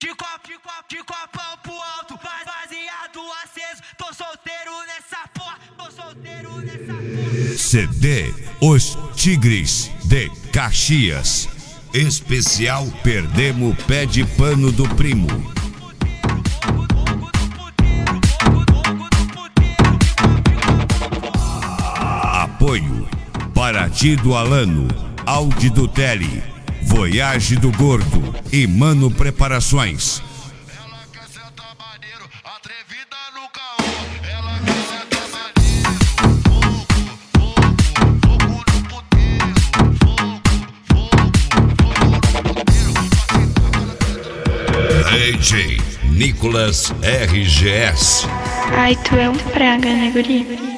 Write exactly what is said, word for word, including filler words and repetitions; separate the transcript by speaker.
Speaker 1: De copo, de copo, de copão pro alto, baseado aceso. Tô solteiro nessa porra, tô solteiro nessa porra.
Speaker 2: C D Os Tigres de Caxias. Especial Perdemos Pé de Pano do Primo. Apoio Paraty do Alano, Audi do Tele, Voyage do Gordo e Mano Preparações.
Speaker 3: Ela quer sentar maneiro, atrevida no caô. Ela quer sentar maneiro, fogo, fogo, fogo no puteiro. Fogo, fogo, fogo no puteiro.
Speaker 2: D J Nicolas R G S.
Speaker 4: Ai, tu é um praga, né, guri?